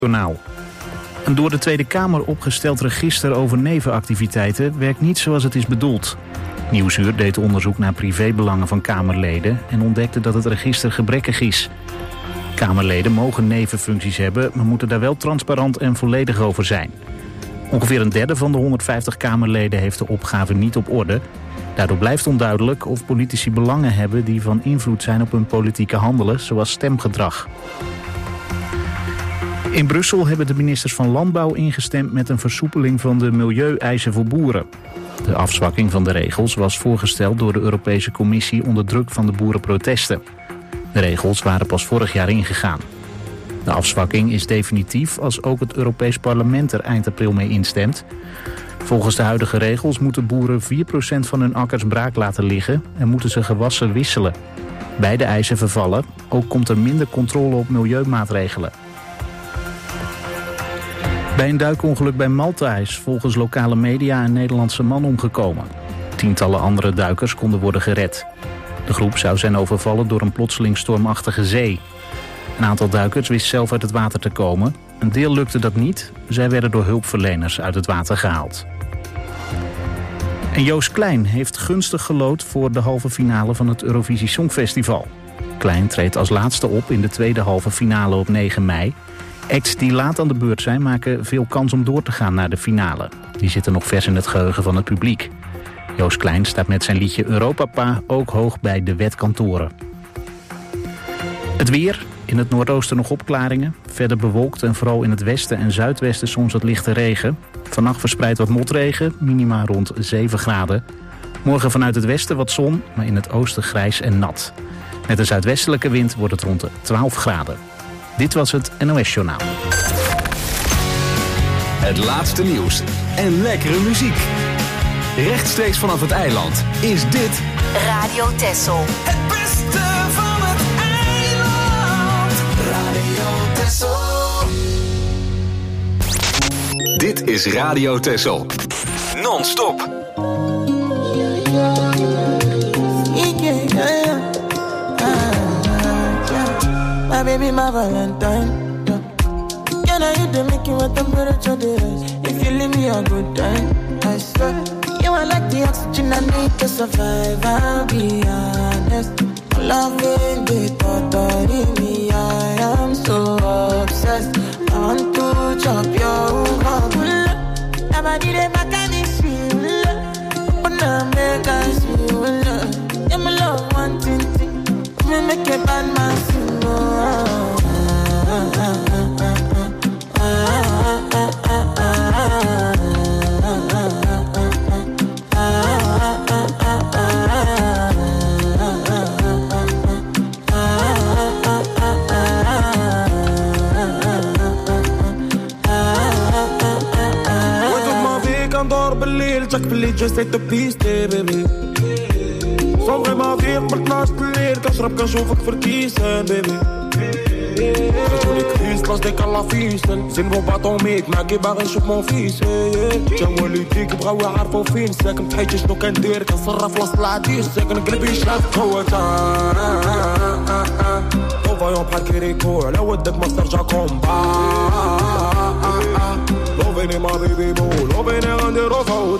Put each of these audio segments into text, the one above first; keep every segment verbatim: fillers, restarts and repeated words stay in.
Journaal. Een door de Tweede Kamer opgesteld register over nevenactiviteiten werkt niet zoals het is bedoeld. Nieuwsuur deed onderzoek naar privébelangen van Kamerleden en ontdekte dat het register gebrekkig is. Kamerleden mogen nevenfuncties hebben, maar moeten daar wel transparant en volledig over zijn. Ongeveer een derde van de honderdvijftig Kamerleden heeft de opgave niet op orde. Daardoor blijft onduidelijk of politici belangen hebben die van invloed zijn op hun politieke handelen, zoals stemgedrag. In Brussel hebben de ministers van Landbouw ingestemd met een versoepeling van de milieueisen voor boeren. De afzwakking van de regels was voorgesteld door de Europese Commissie onder druk van de boerenprotesten. De regels waren pas vorig jaar ingegaan. De afzwakking is definitief als ook het Europees Parlement er eind april mee instemt. Volgens de huidige regels moeten boeren vier procent van hun akkers braak laten liggen en moeten ze gewassen wisselen. Beide eisen vervallen, ook komt er minder controle op milieumaatregelen. Bij een duikongeluk bij Malta is volgens lokale media een Nederlandse man omgekomen. Tientallen andere duikers konden worden gered. De groep zou zijn overvallen door een plotseling stormachtige zee. Een aantal duikers wist zelf uit het water te komen. Een deel lukte dat niet. Zij werden door hulpverleners uit het water gehaald. En Joost Klein heeft gunstig gelood voor de halve finale van het Eurovisie Songfestival. Klein treedt als laatste op in de tweede halve finale op negen mei. Acts die laat aan de beurt zijn maken veel kans om door te gaan naar de finale. Die zitten nog vers in het geheugen van het publiek. Joost Klein staat met zijn liedje Europapa ook hoog bij de wetkantoren. Het weer. In het noordoosten nog opklaringen. Verder bewolkt en vooral in het westen en zuidwesten soms wat lichte regen. Vannacht verspreid wat motregen, minima rond zeven graden. Morgen vanuit het westen wat zon, maar in het oosten grijs en nat. Met een zuidwestelijke wind wordt het rond de twaalf graden. Dit was het N O S-journaal. Het laatste nieuws en lekkere muziek. Rechtstreeks vanaf het eiland is dit Radio Texel. Het beste van het eiland. Radio Texel. Dit is Radio Texel. Non-stop. My baby, my Valentine. Yeah. Can I hit the making with temperature days? If you leave me a good time, I swear. You are like the oxygen I need to survive. I'll be honest. Loving the thought of me, I am so obsessed. I want to chop your heart. Never did it back and it's real. But now make us feel. Yeah, my love one thing. Me make a bad man sing. جاك باللي جسيت بيستي بيبي صوغي ما فيك بلتناش الليل كنشرب كنشوفك في الكيسان بيبي خرجولي كريس لاش ديك الله فيسن زين بو باطوميك معاكي باغي نشوف مون فيس تا والديك بغاو يعرفو فين ساكن بحياتي شنو كندير كنصرف وسط العديس ساكن قلبي شاف قوة طوفايون بحال كيريكو على ودك ما استرجع كومبا Loving in my baby boo, loving in on the road for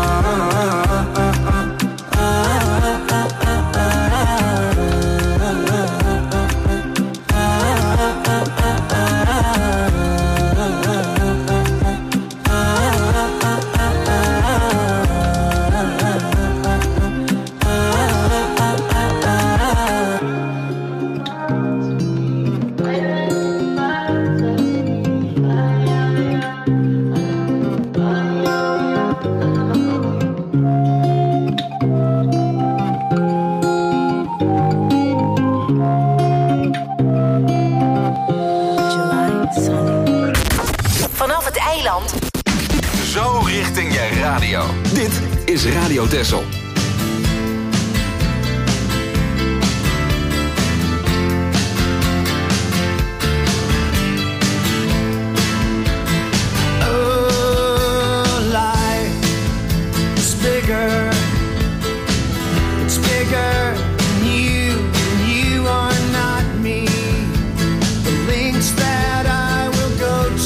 Zo richting je radio. Dit is Radio Texel. That I will go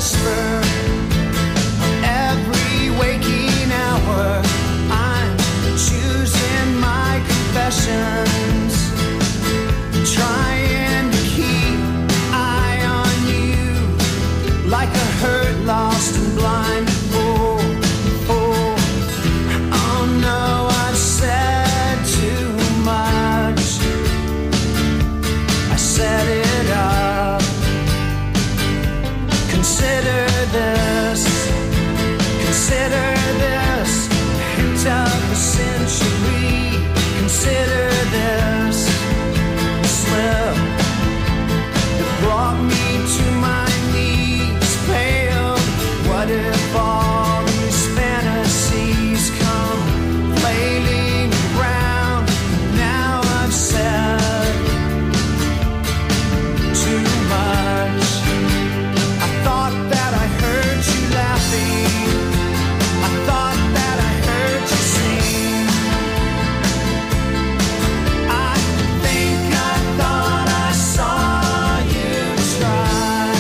whisper every waking hour. I'm choosing my confessions, trying to keep eye on you like a hurt, lost and blind. Oh, oh, oh no, I've said too much. I set it up. Consider this, consider this, a hint of the century. Consider this slip that brought me to my knees, pale. What if all these fantasies come flailing around? Now I've said too much. I thought that I heard you laughing. I thought that I heard you sing. I think I thought I saw you try.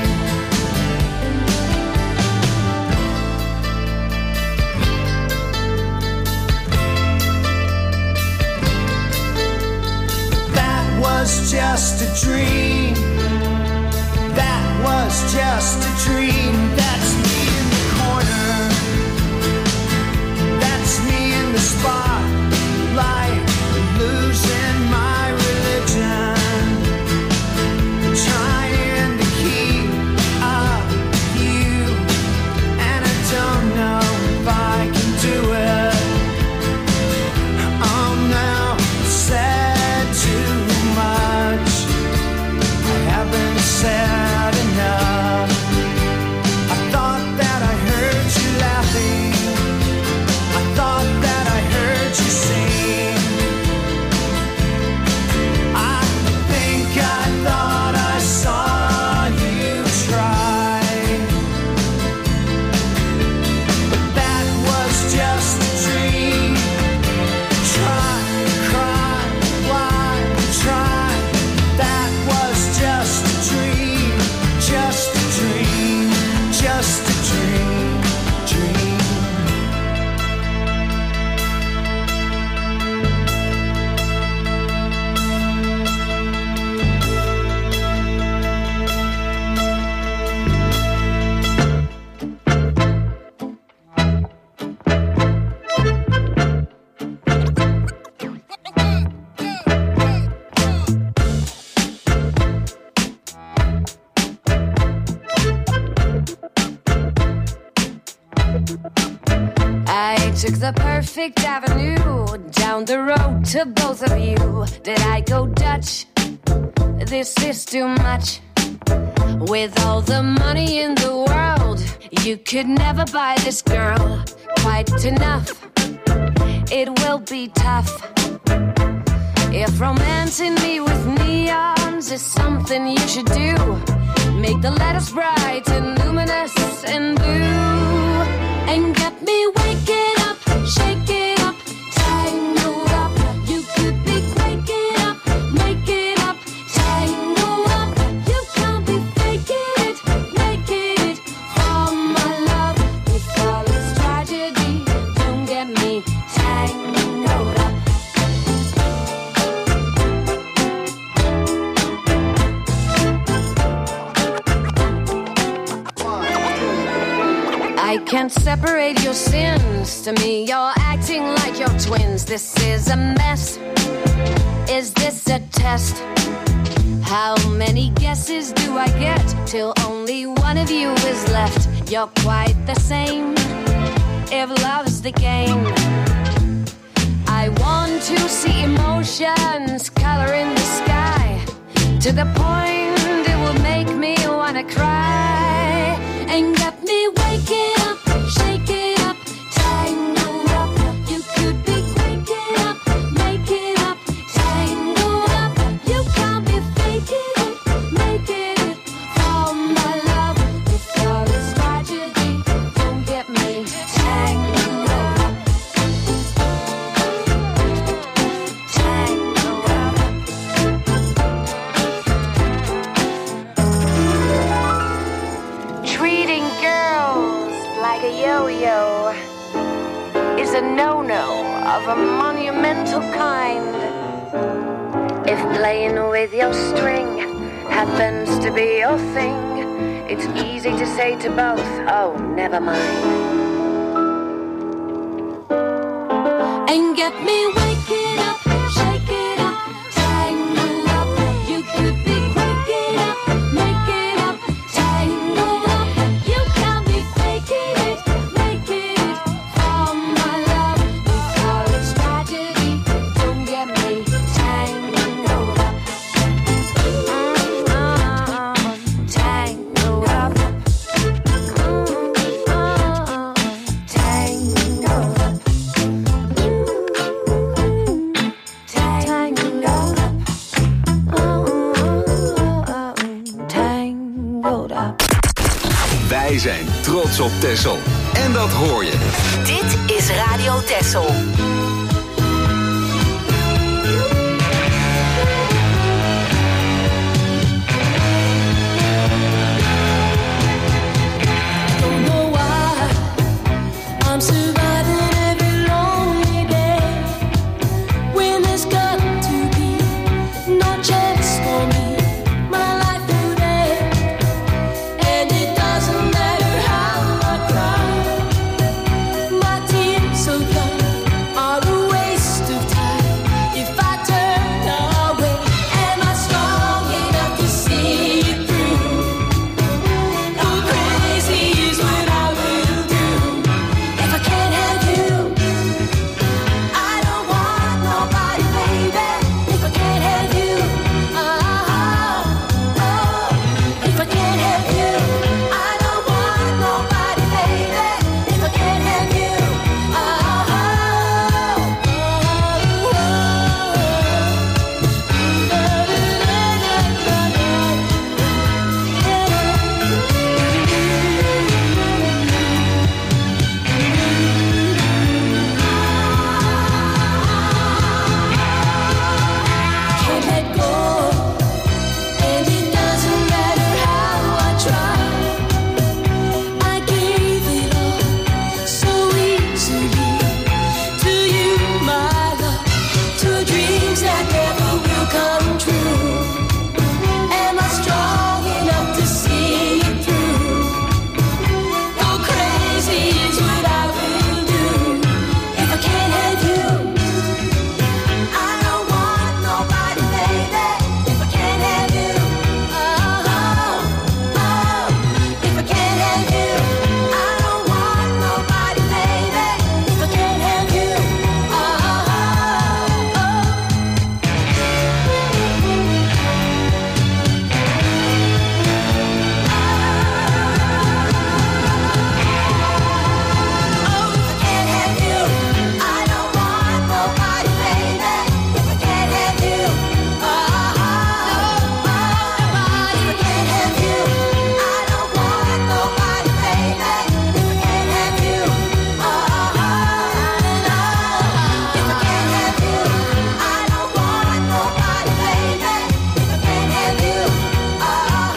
That was just a dream. That was just a dream. That's me in the corner. That's me in the spotlight, losing my religion, trying to keep up with you, and I don't know if I can do it. Oh no, I've said too much. I haven't said enough. I thought that I heard you laughing. I thought that I heard you sing. I think I thought I saw you try. But that was just a dream. Try, cry, lie, try. That was just a dream. Just a dream. Just a dream. Dream. I took the perfect avenue down the road to both of you. Did I go Dutch? This is too much. With all the money in the world, you could never buy this girl quite enough. It will be tough. If romancing me with neons is something you should do, make the letters bright and luminous and blue, and get me waking up, shake it up, tangled up. You could be waking up, make it up, tangled up. You can't be faking it, making it for my love. If all is tragedy, don't get me tangled up. I can't separate your sins. To me, you're acting like you're twins. This is a mess. Is this a test? How many guesses do I get till only one of you is left? You're quite the same. If love's the game, I want to see emotions color in the sky, to the point it will make me wanna cry, and get me waking up, shake it up, tangled up. You could be waking up, make it up, tangled up. You can't be faking it, making it for my love. If all is tragedy, don't get me tangled up, tangled up. Tree no-no of a monumental kind. If playing with your string happens to be your thing, it's easy to say to both, oh, never mind. And get me waking up, shake it up, tangle up. You could be quaking up, make it up, tangle up. You got me faking it, making it for my love. Before it's tragedy, don't get me tangled up. Mm-hmm. Tangled up. Mm-hmm. Tangled up. Wij zijn trots op Texel. En dat hoor je. Dit is Radio Texel. Don't know why I'm surviving every lonely day when there's got to be no chance for me. My life today, and it doesn't matter how I cry. My tears so young are a waste of time. If I turn away, am I strong enough to see it through? Go crazy is what I will do. If I can't have you, I don't want nobody, baby. If I can't have you, oh, oh. If I can't have you, I don't want nobody, baby. If I can't have you, oh, can't let go, and it doesn't matter how I try. I gave it all so easily to you, my love, to dreams that never will come true. Am I strong enough to see it through? Go crazy is what I will do. If I can't have you, I don't want nobody, baby. If I can't have you, oh, oh. If I can't have you, I don't want nobody, baby. If I can't have you, oh, oh, if I can't have you, I don't want nobody, baby. If I can't have you, oh, if I can't have you, I don't want nobody, baby. If I can't have you, oh, if I can't have you, I don't want nobody, baby. If I can't have you, oh,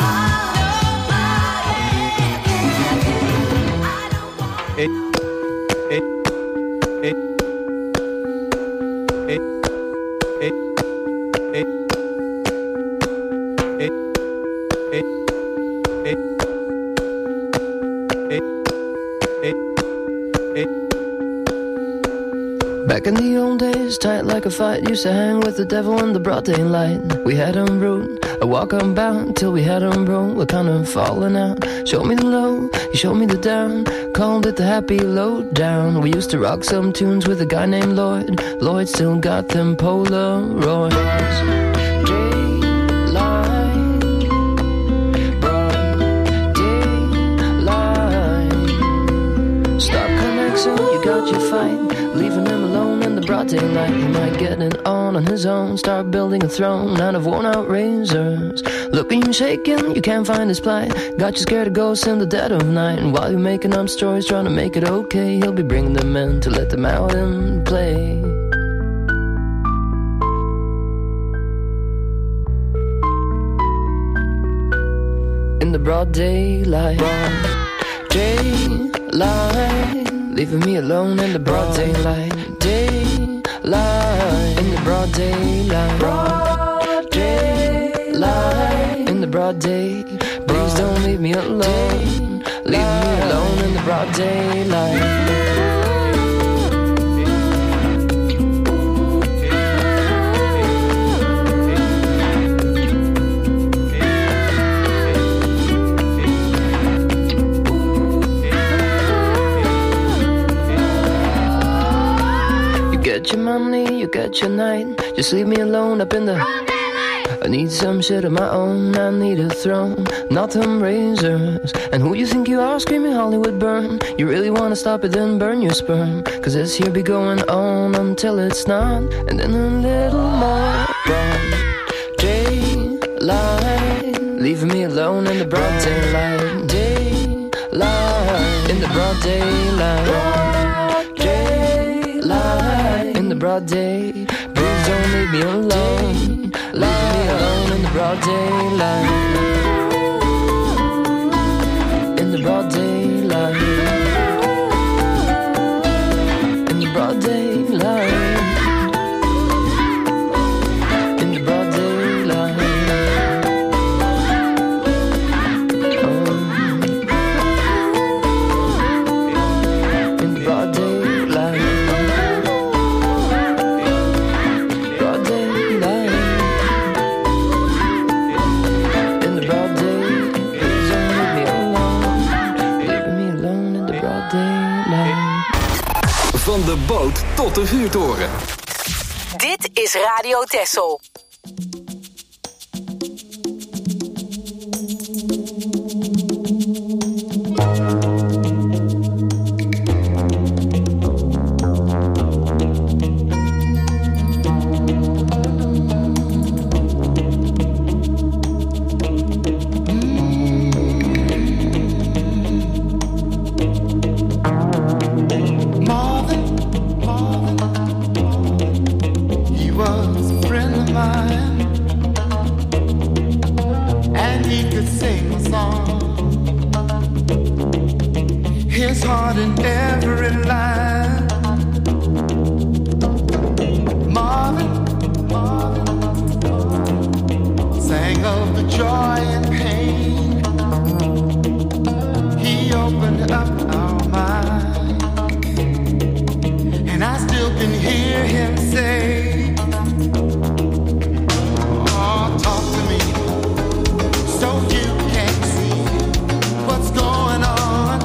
Back in the old days, tight like a fight, used to hang with the devil in the broad daylight. We had him rude, a walk unbound, till we had him broke, we're kind of falling out. Showed me the low, he showed me the down, called it the happy low down. We used to rock some tunes with a guy named Lloyd. Lloyd still got them Polaroids. Daylight, broad daylight. Stop connecting, you got your fight. Leaving him alone in the broad daylight. He might get it on on his own, start building a throne out of worn out razors. Looking shaken, you can't find his plight. Got you scared of ghosts in the dead of night. And while you're making up stories, trying to make it okay, he'll be bringing them in to let them out and play. In the broad daylight, broad daylight. leaving me alone in the broad daylight. Daylight, in the broad daylight. Broad daylight, in the broad day. Please don't leave me alone. Leave me alone in the broad daylight. Get your money, you get your night. Just leave me alone up in the... I need some shit of my own. I need a throne, not them razors. And who you think you are screaming Hollywood burn? You really wanna stop it, then burn your sperm. Cause this here be going on until it's not. And then a little more broad daylight, leaving me alone in the broad daylight. Daylight, in the broad daylight. Daylight, in the broad day. Please don't leave me alone. Leave me alone in the broad daylight. In the broad daylight. In the broad daylight. In the broad daylight. Oh. In the broad daylight. Broad daylight. In the broad day. Please don't leave me alone. Leave me alone in the broad daylight. Van de boot tot de vuurtoren. Dit is Radio Texel. Marvin, Marvin, he was a friend of mine, and he could sing a song. His heart in every line. Marvin, Marvin, sang of the joy and pain. He opened up our mind. And I still can hear him say, oh, talk to me, so you can see what's going on.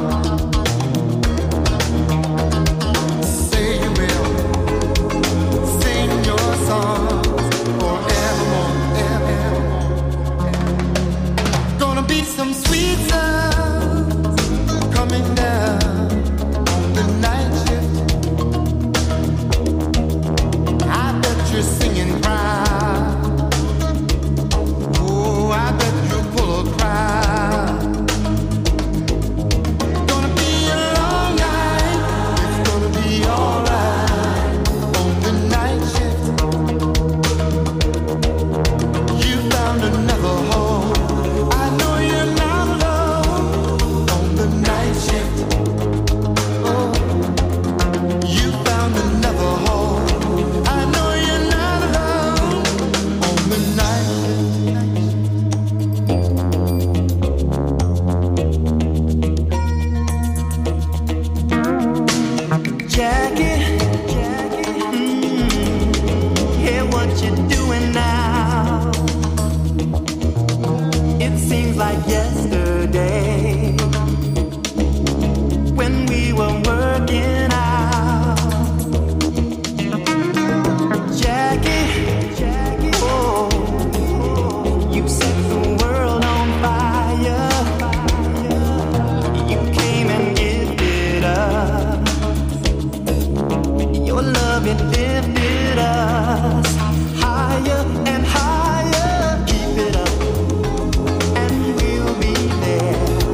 Say you will sing your songs forevermore, evermore. Gonna be some sweet sounds coming down on the night shift. You're singing proud. Oh, I bet you'll pull a crowd. Gonna be a long night. It's gonna be alright on the night shift. You found another home. I know you're not alone on the night shift. Oh, you found another home. I know you're not alone on the night shift. Jackie, Jackie, mm, hear what you're doing now. It seems like yesterday when we were working out. Jackie, Jackie, oh, you set the world on fire. You came and gifted us. Your love, it lifted us higher and higher. Keep it up, and we'll be there.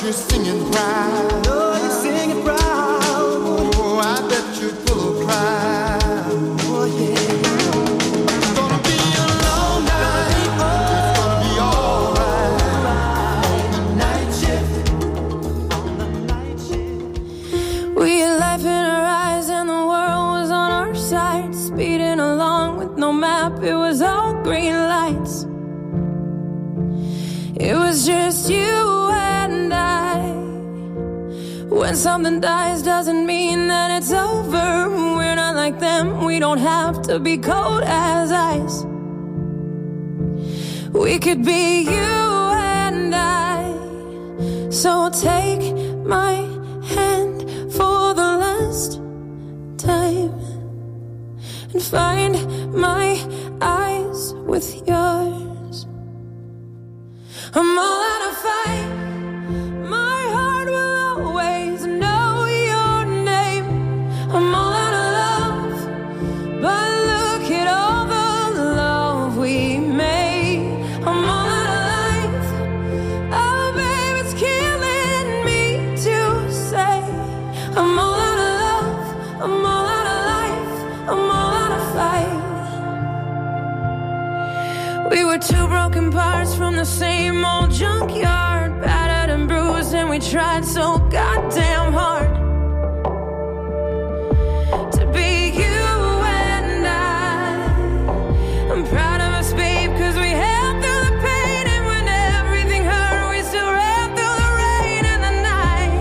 you're singing proud. Oh, you're singing proud. Oh, I bet you're full of pride. Oh, yeah. It's gonna be a long night. It's gonna be alright. On the night shift. On the night shift. We had life in our eyes and the world was on our side. Speeding along with no map, it was all green lights. It was just you and I. When something dies doesn't mean that it's over. We're not like them, we don't have to be cold as ice. We could be you and I. So take my hand for the last time and find my eyes with yours. I'm all out of fight. My heart will always know your name. I'm all out of love, but look at all the love we made. I'm all out of life. Oh, babe, it's killing me to say. I'm all out of love. I'm all out of life. I'm all out of fight. We were two broken parts from the same old junkyard, battered and bruised, and we tried so goddamn hard to be you and I. I'm proud of us, babe, cause we held through the pain, and when everything hurt, we still ran through the rain and the night.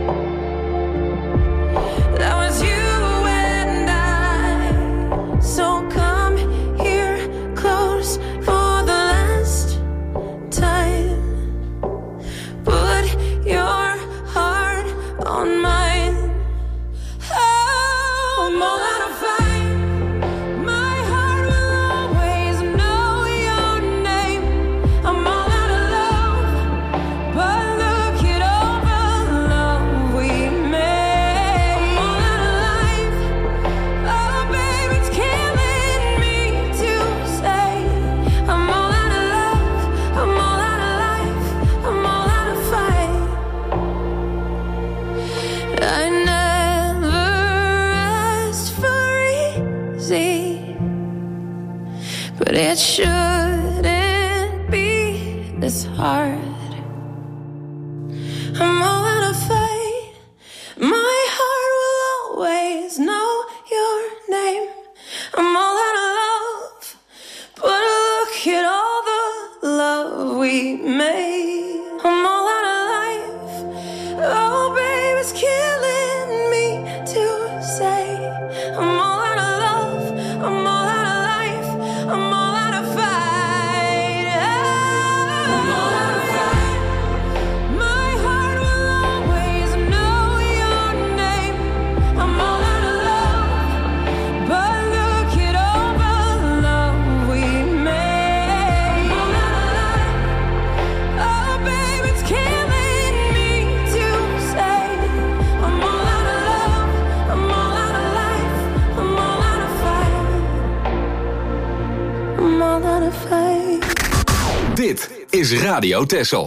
That was you and I. So come here close for the last time. Put your heart on mine. Oh, I'm all out of fight. My heart will always know your name. I'm all out of love, but look at all the love we made. I'm all out of life. Oh, babe, it's killing me to say. I'm all out of love. I'm all out of life. I'm all out of fight. I never asked for easy, but it shouldn't be this hard. I'm all out of fight. My heart will always know your name. I'm all out of love, but look at all the love we made. I'm all out of life. Oh, babe, it's killing me to say. I'm all out of love. I'm all out of life. I'm all out of fight. I'm all out of fight. My heart will always know your name. I'm all out of love, but look at all the love we made. I'm all out of life. Oh, babe, it's killing me to say. I'm all out of love. I'm all out of life. I'm all out of fight. I'm all out of fight. Dit is Radio Texel.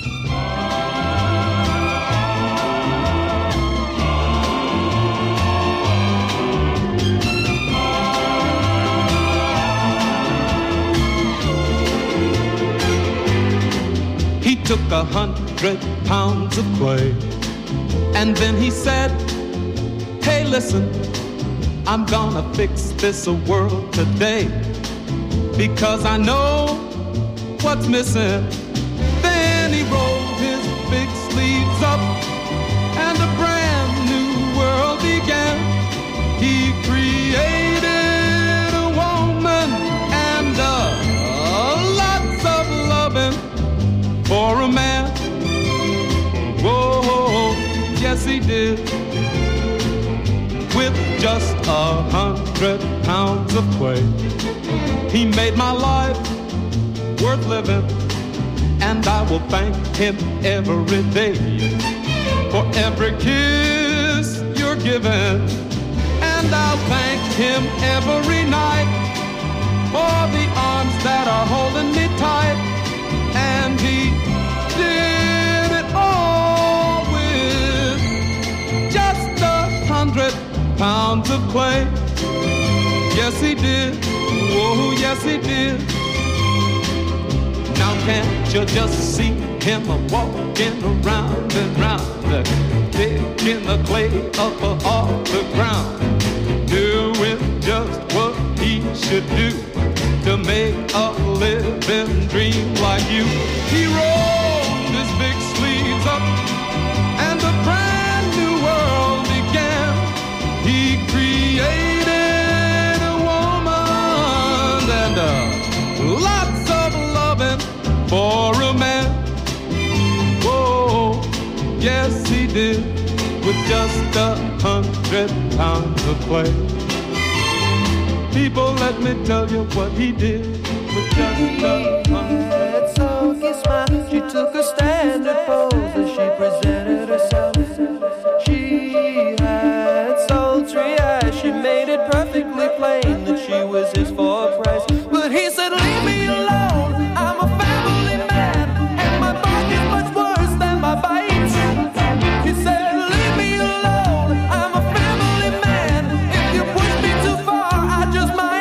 He took a hundred pounds of clay, and then he said, hey, listen, I'm gonna fix this world today, because I know what's missing. Then he rolled his big sleeves up, and a brand new world began. He created a woman and uh, lots of loving for a man. Whoa, yes he did. With just a hundred pounds of clay, he made my life worth living, and I will thank him every day for every kiss you're giving, and I'll thank him every night for the arms that are holding me tight. And he did it all pounds of clay. Yes, he did. Oh, yes, he did. Now can't you just see him walking around and round, picking the clay up off the ground, doing just what he should do to make a living dream like you. He rolled his big sleeves up and a brand new world began. He created a woman and uh, lots of loving for a man. Whoa, yes he did, with just a hundred pounds of clay. People, let me tell you what he did with just a hundred. Sulky smile, she took a standard pose as she presented herself. She had sultry eyes, she made it perfectly plain that she was his for a price. But he said, leave me alone, I'm a family man, and my bark is much worse than my bite. He said, leave me alone, I'm a family man, if you push me too far, I just might.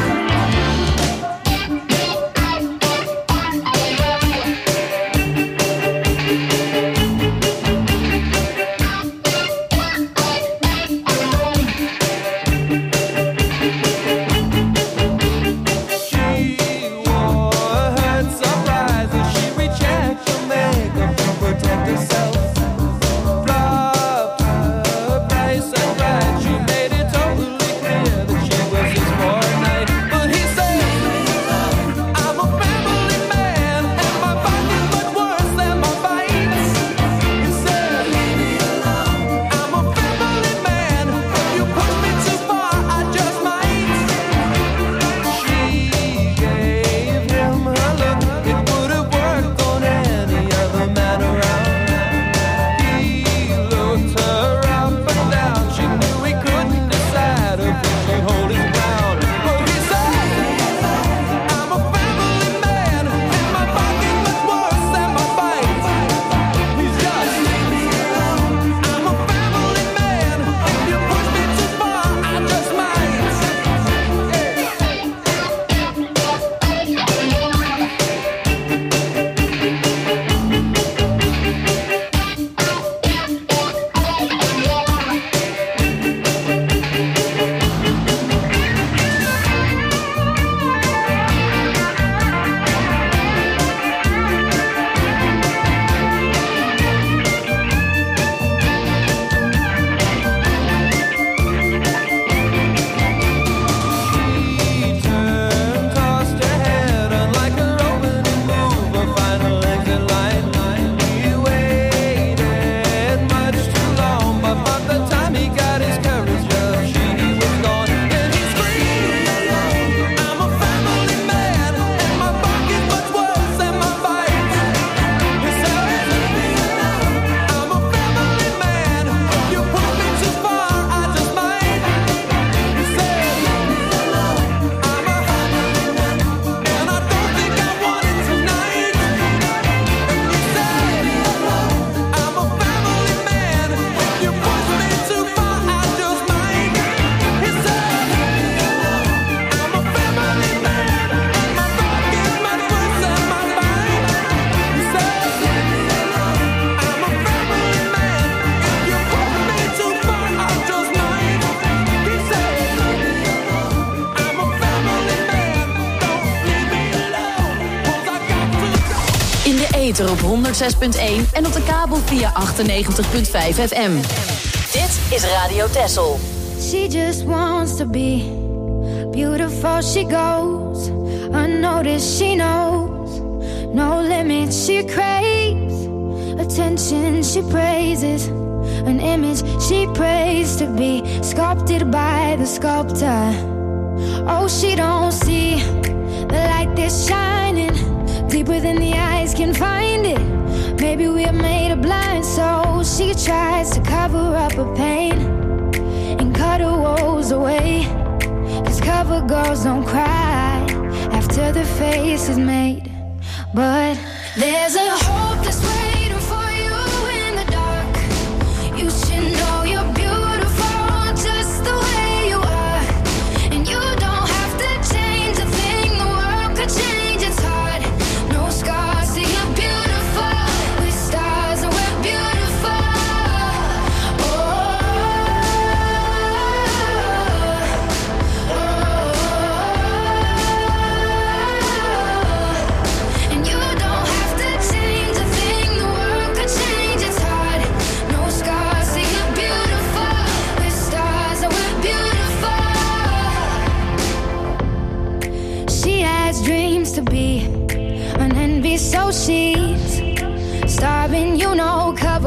Op honderd zes punt één en op de kabel via achtennegentig punt vijf F M. Dit is Radio Texel. She just wants to be beautiful, she goes unnoticed, she knows no limits, she craves attention, she praises an image she prays to be sculpted by the sculptor. Oh, she don't see the light that's shining deeper than the eyes can find it. Maybe we're made of blind souls. She tries to cover up her pain and cut her woes away. 'Cause cover girls don't cry after the face is made. But there's a hope that's waiting for you in the dark. You should know you're beautiful just the way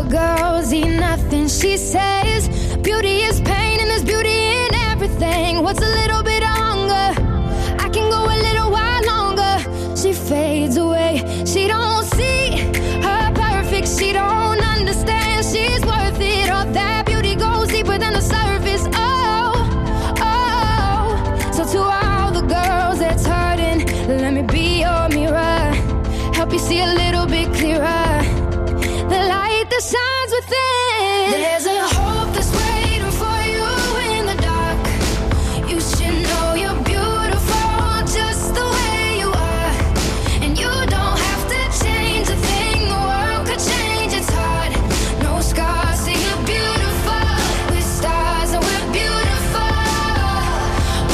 girls eat nothing. She says beauty is pain and there's beauty in everything. What's a little bit of hunger? I can go a little while longer. She fades away. She don't see her perfect. She don't understand she's worth it. All that beauty goes deeper than the surface. Oh, oh. So to all the girls that's hurting, let me be your mirror. Help you see a little bit clearer. The light that shines within. There's a hope that's waiting for you in the dark. You should know you're beautiful just the way you are. And you don't have to change a thing. The world could change its heart. No scars, say you're beautiful. With stars and we're beautiful. Oh,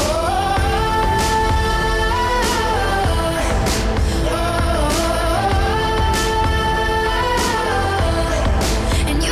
oh, oh. And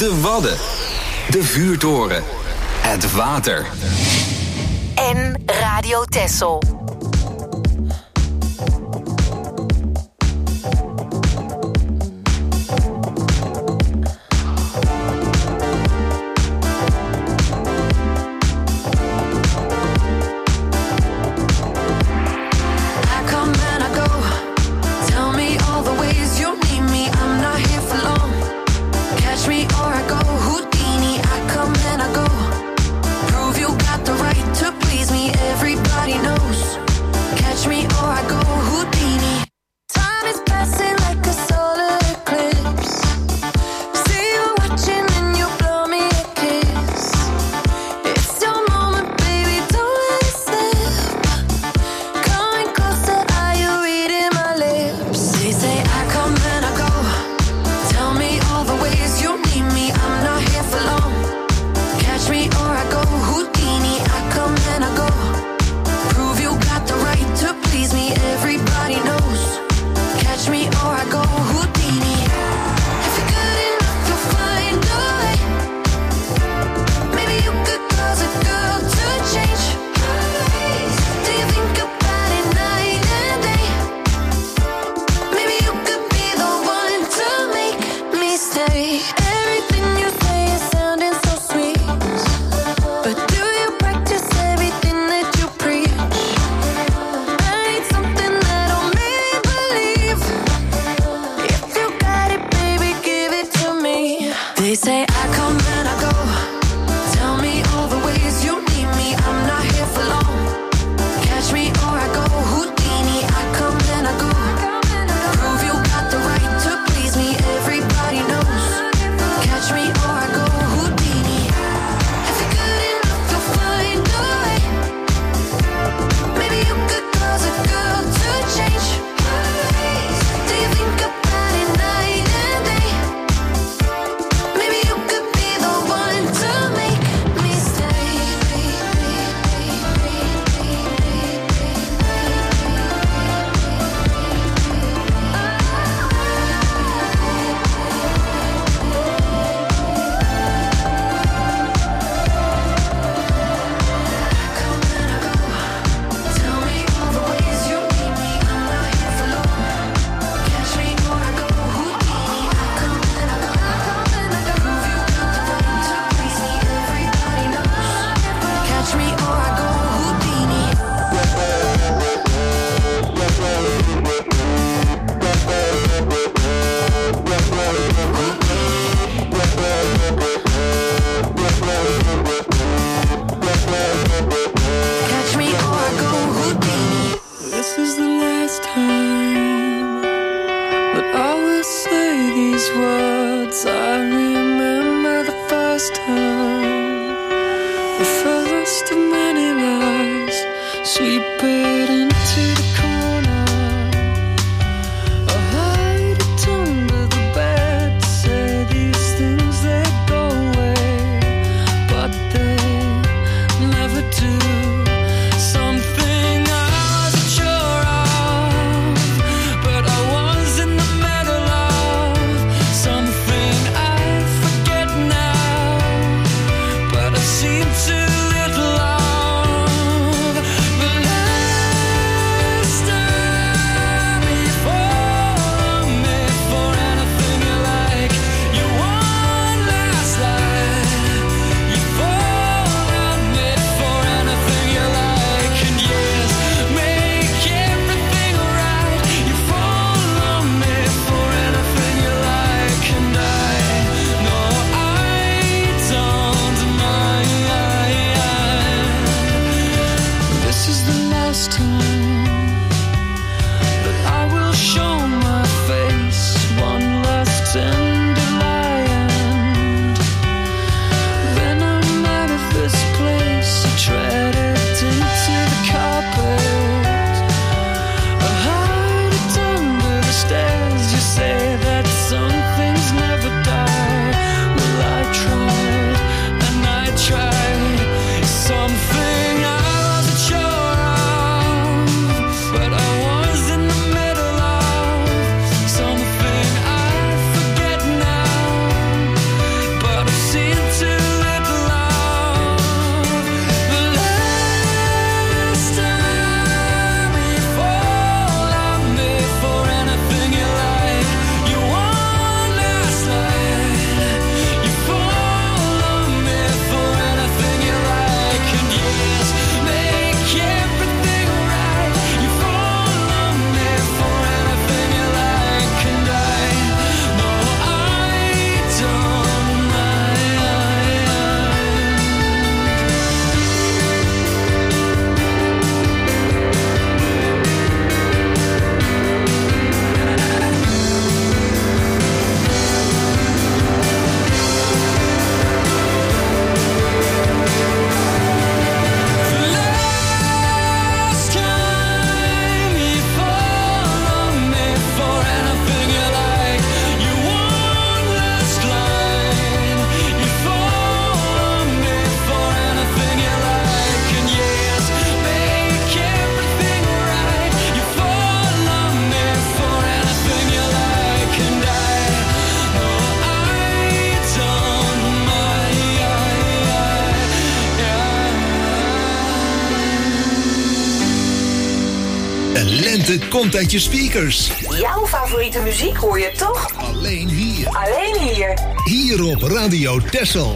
De Wadden. De Vuurtoren. Het water. En Radio Texel. Everybody knows lente komt uit je speakers. Jouw favoriete muziek hoor je toch? Alleen hier. Alleen hier. Hier op Radio Texel.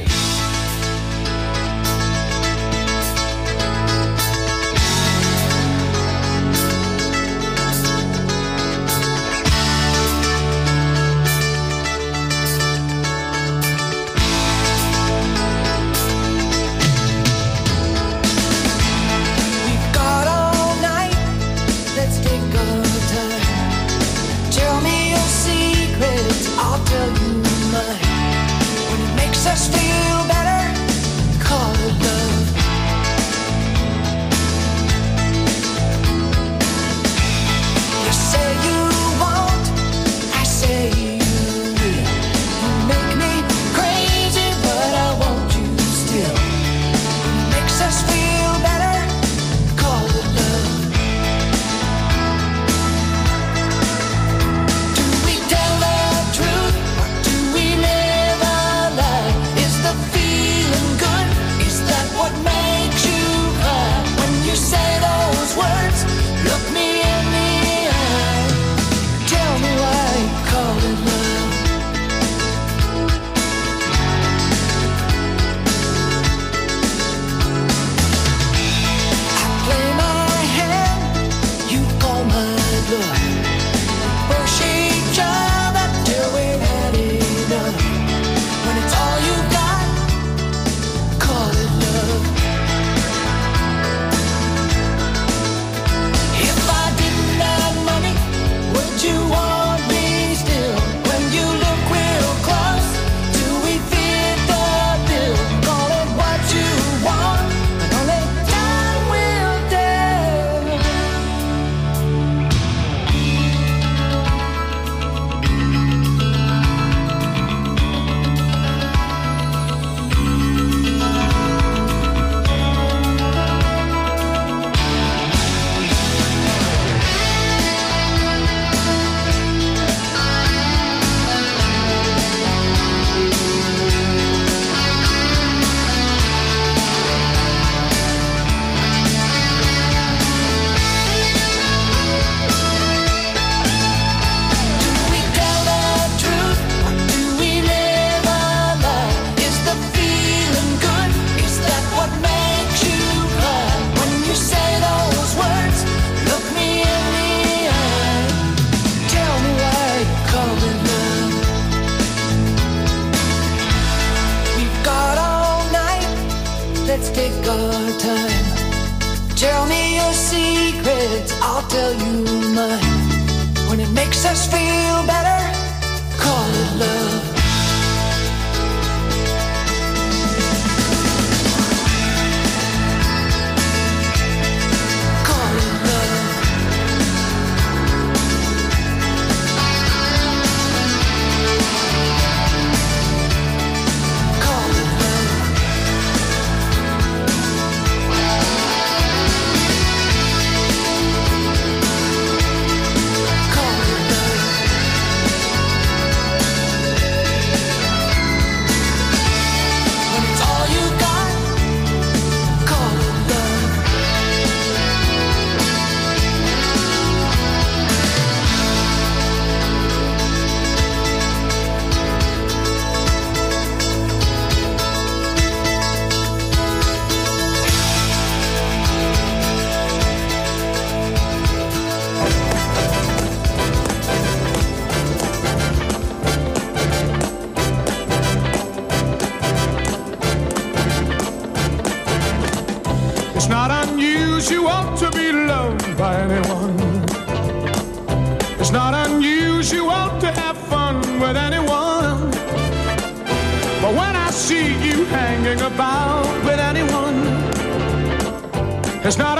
It's not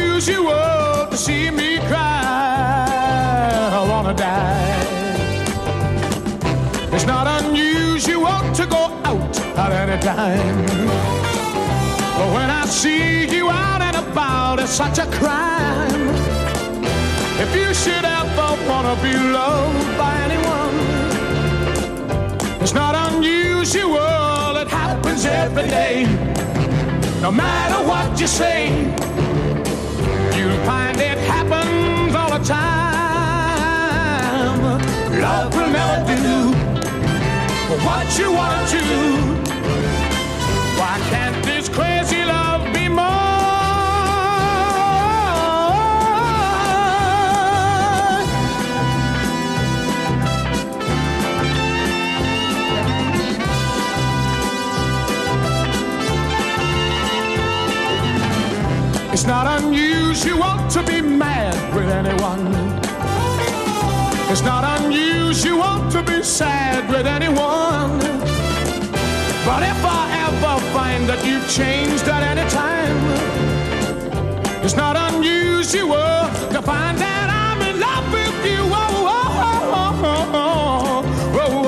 unusual to see me cry. I wanna die. It's not unusual to go out at any time. But when I see you out and about, it's such a crime. If you should ever wanna be loved by anyone, it's not unusual, it happens every day. No matter what you say, you'll find it happens all the time. Love will never do what you want to. Why can't this crazy love be more? It's not unusual to be mad with anyone. It's not unusual to be sad with anyone. But if I ever find that you've changed at any time, it's not unusual to find that I'm in love with you. Oh, oh, oh, oh, oh, oh,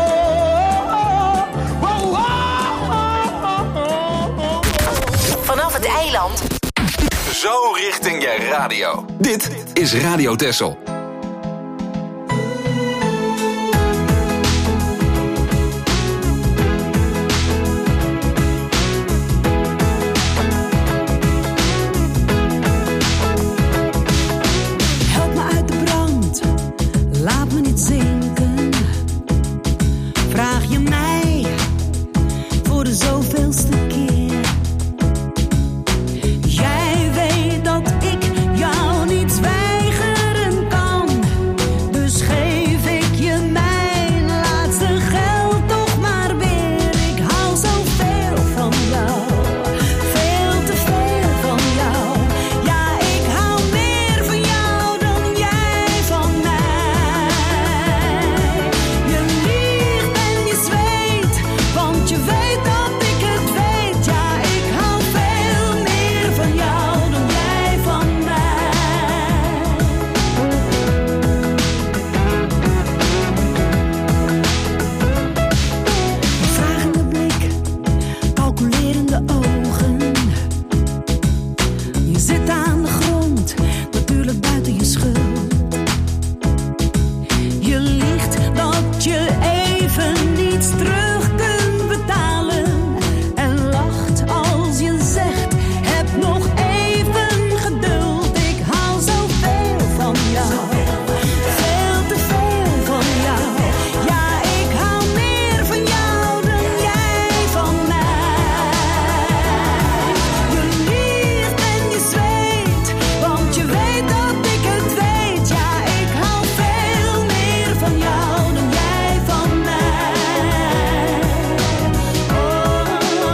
oh, oh, oh. Vanaf het eiland. Zo richting je radio. Dit is Radio Texel. Help me uit de brand, laat me niet zinken. Vraag je mij voor de zoveelste keer. Jij weet dat ik jou niets weigeren kan. Dus geef ik je mijn laatste geld toch maar weer. Ik hou zoveel van jou, veel te veel van jou. Ja, ik hou meer van jou dan jij van mij. Je liegt en je zweet, want je weet dat ik het weet. Ja, ik hou veel meer van jou dan jij van mij. Een vragende blik, calculerende ogen. Je zit aan de grond, natuurlijk buiten je schuld. Je liegt dat je even niets terug kunt betalen. En lacht als je zegt, heb nog even geduld. Ik hou zoveel van jou, veel te veel van jou. Ja, ik hou meer van jou dan jij van mij. Je liegt en je zweet, want je weet dat ik het weet. Ja, ik hou veel meer van jou dan jij van mij. Oh.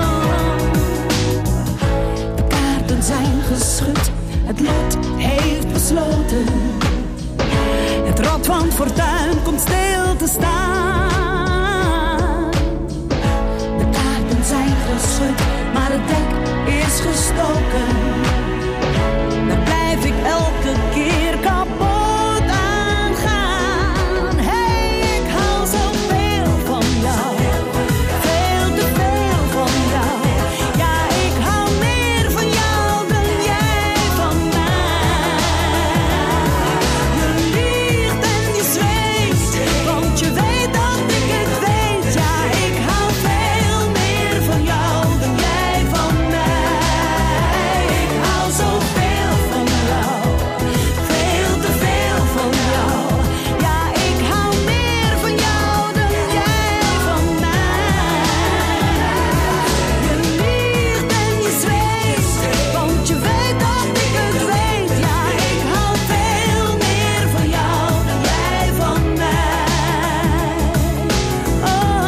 De kaarten zijn geschud, het lot heeft besloten. Het rad van het fortuin komt stil te staan. De kaarten zijn geschud, maar het dek is gestoken. Dan blijf ik elke keer kapot aan gaan. Hey, ik hou zoveel van jou, veel te veel van jou. Ja, ik hou meer van jou dan jij van mij. Je liegt en je zweet, want je weet dat ik het weet. Ja, ik hou veel meer van jou dan jij van mij. Ik hou zoveel van jou, veel te veel van jou. Ja, ik hou meer van jou dan jij van mij. Je liegt en je zweet, want je weet dat ik het weet. Ja, ik hou veel meer van jou dan jij van mij. Oh.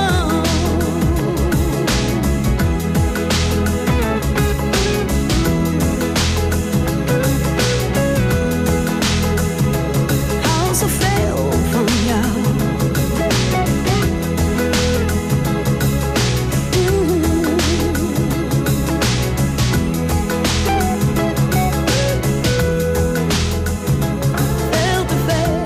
Hou zoveel van jou. Veel te veel.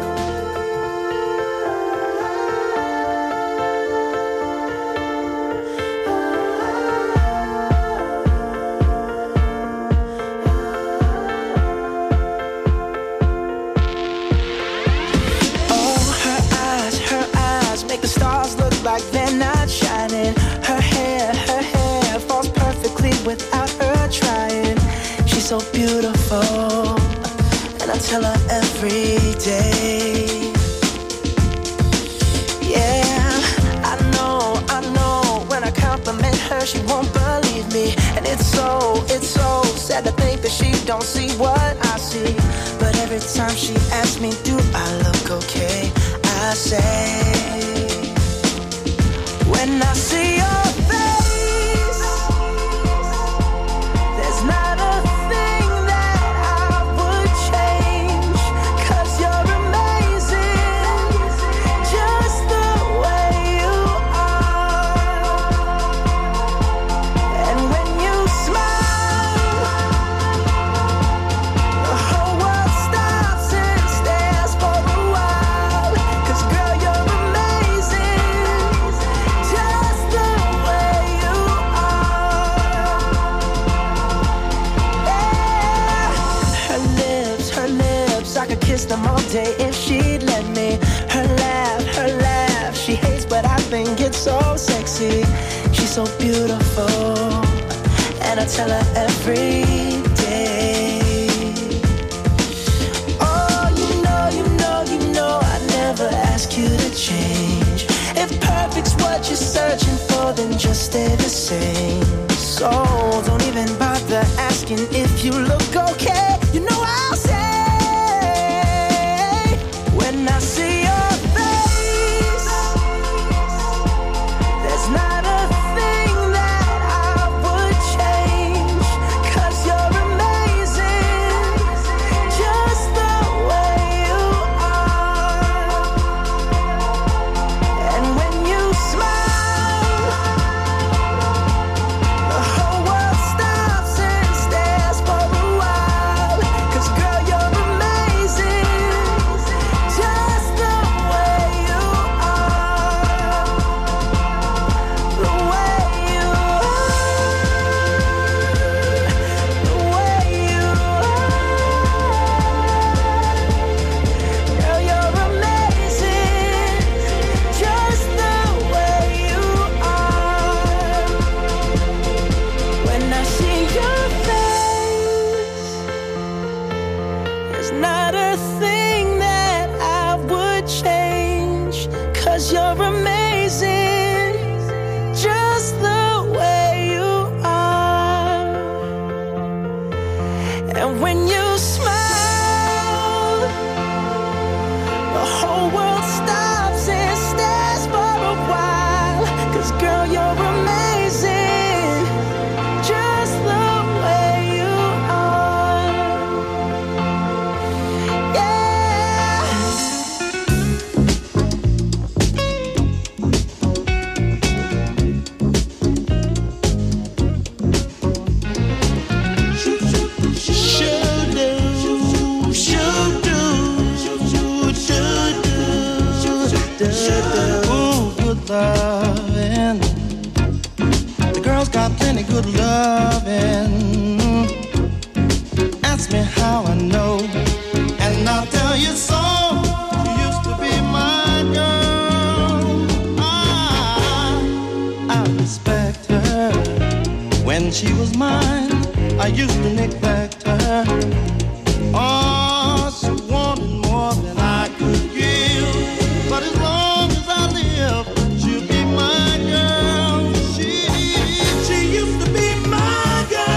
Oh, her eyes, her eyes make the stars look like they're not shining. Her hair, her hair falls perfectly without her trying. She's so beautiful. tell her every day. Yeah, I know, I know. When I compliment her, she won't believe me. And it's so, it's so sad to think that she don't see what I see. But every time she asks me, do I look okay? I say, when I see your face, there's not a thing that I would change. 'Cause you're amazing, just the way you are. And when you smile, the whole world stops and stares for a while. 'Cause girl, you're amazing, just the way you are. Yeah. Her lips, her lips, I could kiss them all day if she'd let me. Her laugh, her laugh, she hates but I think it's so sexy. She's so beautiful, and I tell her every day. Oh, you know, you know, you know I never ask you to change. If perfect's what you're searching for, then just stay the same. So don't even bother asking if you look okay. You know I'll say, when I see your face, there's not a thing that I would change. 'Cause you're amazing, just the way you are. And when you smile, the whole world stops and stares for a while. 'Cause girl, you're amazing, just the way you are. The way you are. The way you are. Girl, you're amazing, just the way you are. When I see your face, there's not a thing that I would change. 'Cause you're amazing, just the way you are. And when you smile, the whole world stops and stares for a while. 'Cause girl, you're amazing, just the way you are. Yeah. Ooh, good lovin'. The girl's got plenty good lovin'. Ask me how I know, and I'll tell you so. She used to be my girl. I, I respect her. When she was mine, I used to neglect her. Oh, she wanted more than I could give. But as long as I live, she'll be my girl. She, she used to be my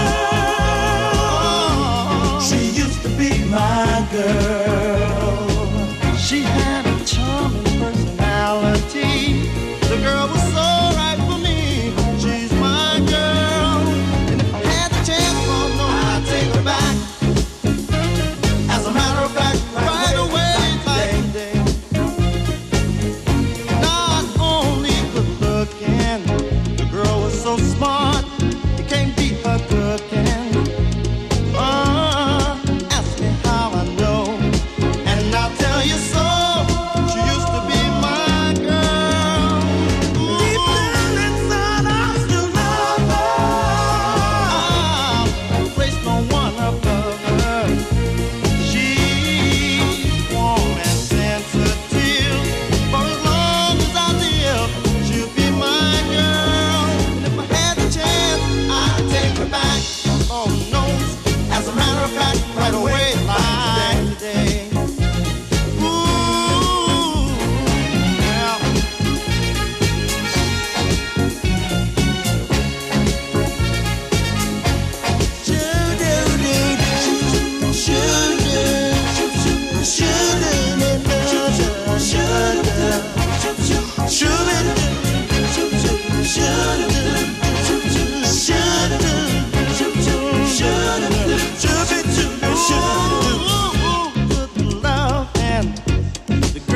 girl. She used to be my girl. She had a charming personality. The girl was so right for me. She's my girl. And if I had the chance, oh no, I'd take her back.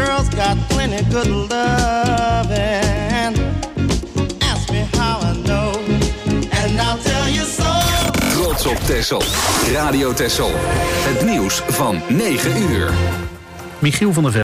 girl's got plenty good love and ask me how I know and I'll tell you so. Trots op Texel. Radio Texel. Het nieuws van negen uur. Michiel van der Velde.